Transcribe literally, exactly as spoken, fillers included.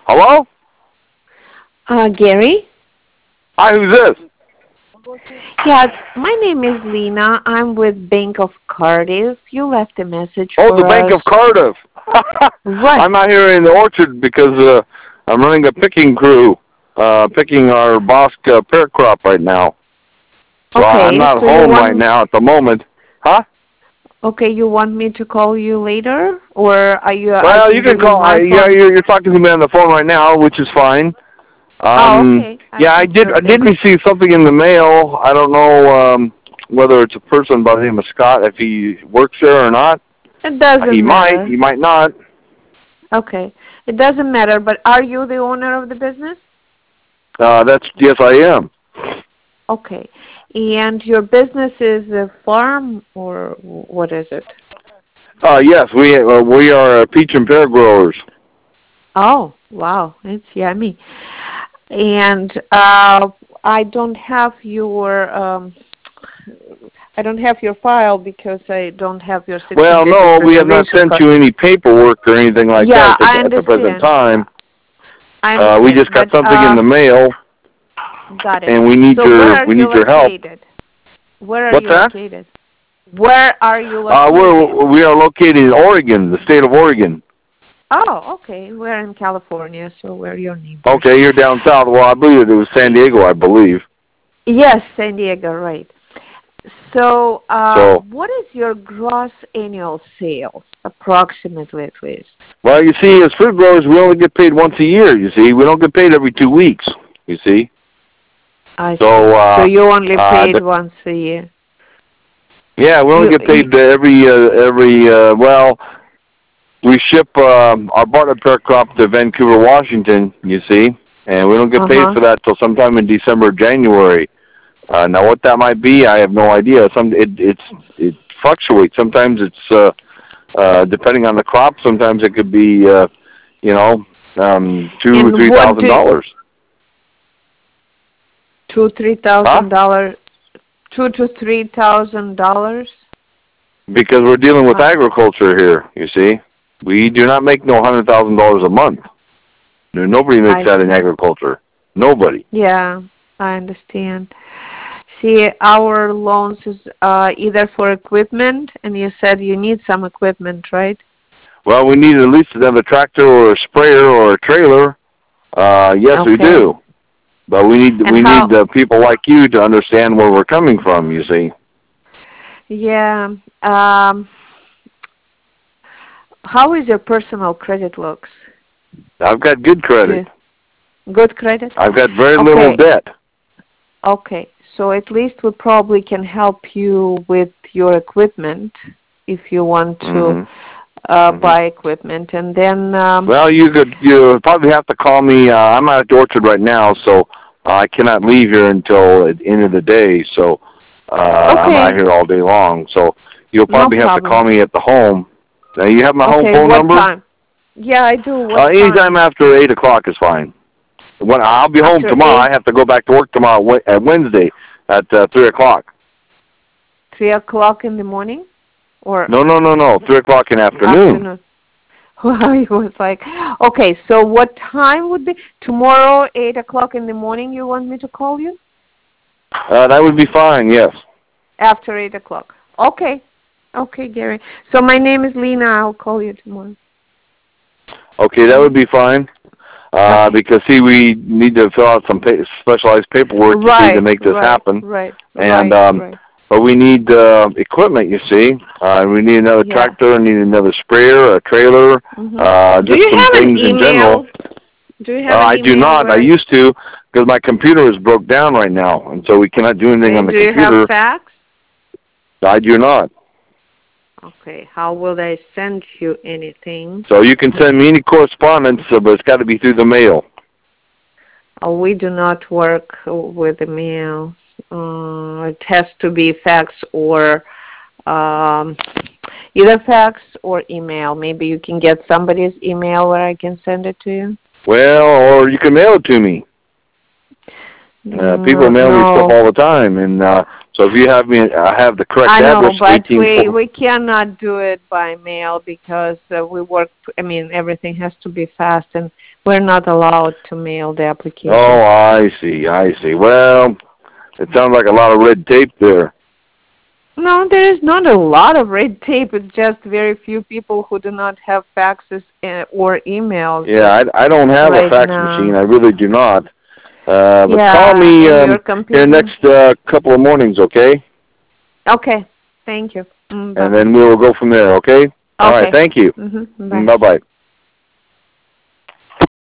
Hello? Uh, Gary? Hi, who's this? Yes, my name is Lena. I'm with Bank of Cardiff. You left a message Oh, the for Bank us. of Cardiff. Right. I'm out here in the orchard because uh, I'm running a picking crew, uh, picking our Bosca pear crop right now. So I- I'm Okay, not so you home right want now at the moment. Huh? okay, you want me to call you later, or are you I Well, you can can give you call. I, my yeah, phone? you're, you're talking to me on the phone right now, which is fine. Oh, Um, okay. I yeah, I can did. I did certainly. receive something in the mail. I don't know um, whether it's a person by the name of Scott, if he works there or not. It He doesn't might. matter. He might not. Okay. It doesn't matter, but are you the owner of the business? Uh, that's yes, I am. Okay. And your business is a farm or what is it? Uh, yes, we uh, we are uh, peach and pear growers. Oh, wow. It's yummy. And uh, I don't have your um, I don't have your file because I don't have your Well, sixteen-digit no, we have not reservation sent card. you any paperwork or anything like Yeah, that at I the, at the present understand. time. I Uh, we understand. just got But something in uh, the mail, got it. and we need So where your are we you need your help. located? Where are What's you that? located? Where are you Uh, located? we're we are located in Oregon, the state of Oregon. Oh, okay. We're in California, so we're your neighbors. Okay, you're down south. Well, I believe it was San Diego, I believe. Yes, San Diego, right. So, uh, So, what is your gross annual sales, approximately, at least? well, you see, as fruit growers, we only get paid once a year. You see, we don't get paid every two weeks. You see, I so see. So uh, you only uh, paid the, once a year. yeah, we only You, get you paid uh, every uh, every uh, well. We ship um, our barter pear crop to Vancouver, Washington, you see, and we don't get paid uh-huh. for that till sometime in December or January. Uh, now, what that might be, I have no idea. Some it it's it fluctuates. Sometimes it's uh, uh, depending on the crop. Sometimes it could be uh, you know um, two And three what thousand do dollars. two, three Huh? thousand dollars, two to three thousand dollars? Because we're dealing with Uh, agriculture here. You see, we do not make no hundred thousand dollars a month. Nobody makes I that in see. agriculture. Nobody. Yeah, I understand. See, our loans is uh, either for equipment, and you said you need some equipment, right? Well, we need at least another tractor or a sprayer or a trailer. Uh, yes, we Okay. do. But we need And we need how? uh, people like you to understand where we're coming from. You see, Yeah. Um, how is your personal credit looks? I've got good credit. Do good credit? I've got very little Okay. debt. Okay. So at least we probably can help you with your equipment if you want to Mhm. uh, Mhm. buy equipment, and then um, Well, you could you probably have to call me. Uh, I'm out at the orchard right now, so I cannot leave here until the end of the day. So uh, I'm out okay, here all day long. So you'll no probably have to problem. call me at the home. Now, you have my home Okay, phone what number. time? Yeah, I do. What Uh, anytime time? after eight o'clock is fine. When I'll be home After tomorrow, I eight, have to go back to work tomorrow Wed- at Wednesday at uh, three o'clock. three o'clock in the morning, or No, no, no, no, three o'clock in the afternoon. afternoon? Well, I was like, okay, so what time would be tomorrow? Eight o'clock in the morning. You want me to call you Uh, that would be fine. Yes. after eight o'clock? Okay, okay, Gary. So my name is Lena. I'll call you tomorrow. Okay, that Okay. would be fine. Uh, Okay. because see, we need to fill out some pa- specialized paperwork, you see, to Right, make this right, happen. right, And right, um, right. but we need uh, equipment, you see. Uh, we need another Yeah. tractor, need another sprayer, a trailer, Mhm. uh, Do just you some have an things in general. email? Do you have Uh, an I do email not. where I I? used to because my computer is broke down right now, and so we cannot do anything Okay. on the Do you have computer. fax? I do not. Okay. How will I send you anything? So you can send me any correspondence, uh, but it's got to be through the mail. Oh, we do not work with the mail. Uh, it has to be fax or um, either fax or email. Maybe you can get somebody's email where I can send it to you. Well, or you can mail it to me. Uh, people mail me stuff all the time, and uh, so if you have me, I have the correct I know, address. but eighteen we we cannot do it by mail because uh, we work. I mean, everything has to be fast, and we're not allowed to mail the application. Oh, I see, I see. Well, it sounds like a lot of red tape there. No, there is not a lot of red tape. It's just very few people who do not have faxes uh, or emails. Yeah, I, I don't have right a fax now. machine. I really do not. Uh, but yeah, call me um, in the next uh, couple of mornings, okay? Okay, thank you. Mm, and then we will go from there, okay? okay. All right, thank you. Mm-hmm. Bye. Bye-bye.